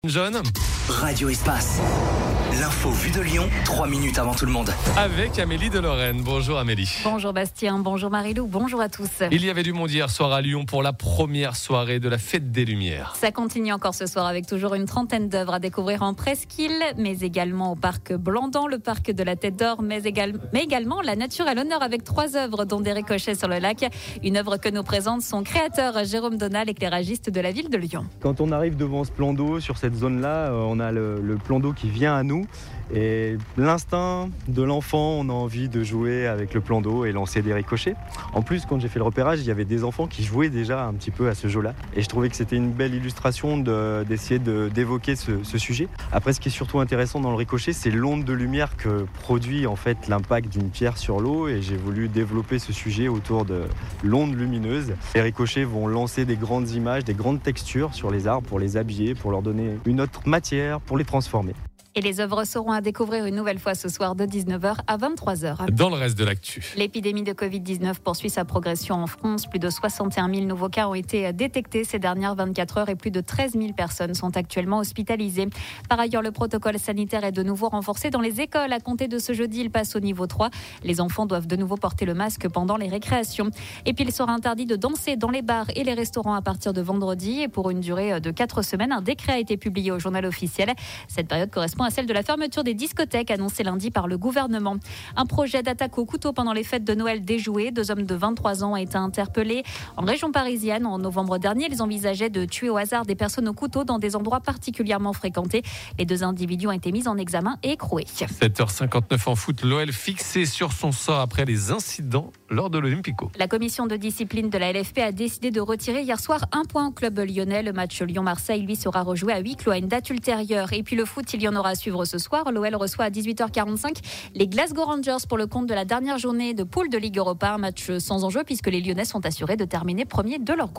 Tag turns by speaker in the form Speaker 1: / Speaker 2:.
Speaker 1: John.
Speaker 2: Radio Espace. L'info vue de Lyon, 3 minutes avant tout le monde.
Speaker 1: Avec Amélie de Lorraine. Bonjour Amélie.
Speaker 3: Bonjour Bastien, bonjour Marie-Lou, bonjour à tous.
Speaker 1: Il y avait du monde hier soir à Lyon pour la première soirée de la Fête des Lumières.
Speaker 3: Ça continue encore ce soir avec toujours une trentaine d'œuvres à découvrir en presqu'île, mais également au parc Blandan, le parc de la Tête d'Or, mais également la nature à l'honneur avec 3 œuvres dont des ricochets sur le lac. Une œuvre que nous présente son créateur Jérôme Donal, éclairagiste de la ville de Lyon.
Speaker 4: Quand on arrive devant ce plan d'eau, sur cette zone-là, on a le plan d'eau qui vient à nous. Et l'instinct de l'enfant, on a envie de jouer avec le plan d'eau et lancer des ricochets. En plus, quand j'ai fait le repérage, il y avait des enfants qui jouaient déjà un petit peu à ce jeu-là. Et je trouvais que c'était une belle illustration d'essayer d'évoquer ce sujet. Après, ce qui est surtout intéressant dans le ricochet, c'est l'onde de lumière que produit en fait l'impact d'une pierre sur l'eau. Et j'ai voulu développer ce sujet autour de l'onde lumineuse. Les ricochets vont lancer des grandes images, des grandes textures sur les arbres pour les habiller, pour leur donner une autre matière, pour les transformer.
Speaker 3: Et les œuvres seront à découvrir une nouvelle fois ce soir de 19h à 23h.
Speaker 1: Dans le reste de l'actu.
Speaker 3: L'épidémie de Covid-19 poursuit sa progression en France. Plus de 61 000 nouveaux cas ont été détectés ces dernières 24 heures et plus de 13 000 personnes sont actuellement hospitalisées. Par ailleurs, le protocole sanitaire est de nouveau renforcé dans les écoles. À compter de ce jeudi, il passe au niveau 3. Les enfants doivent de nouveau porter le masque pendant les récréations. Et puis, il sera interdit de danser dans les bars et les restaurants à partir de vendredi. Et pour une durée de 4 semaines, un décret a été publié au journal officiel. Cette période correspond à celle de la fermeture des discothèques annoncée lundi par le gouvernement. Un projet d'attaque au couteau pendant les fêtes de Noël déjoué. 2 hommes de 23 ans ont été interpellés en région parisienne. En novembre dernier, ils envisageaient de tuer au hasard des personnes au couteau dans des endroits particulièrement fréquentés. Les 2 individus ont été mis en examen et écroués.
Speaker 1: 7h59 en foot, l'OL fixé sur son sort après les incidents lors de l'Olympico.
Speaker 3: La commission de discipline de la LFP a décidé de retirer hier soir 1 point au club lyonnais. Le match Lyon-Marseille, lui, sera rejoué à huis clos à une date ultérieure. Et puis le foot, il y en aura à suivre ce soir. L'OL reçoit à 18h45 les Glasgow Rangers pour le compte de la dernière journée de poule de Ligue Europa. Un match sans enjeu puisque les Lyonnais sont assurés de terminer premier de leur groupe.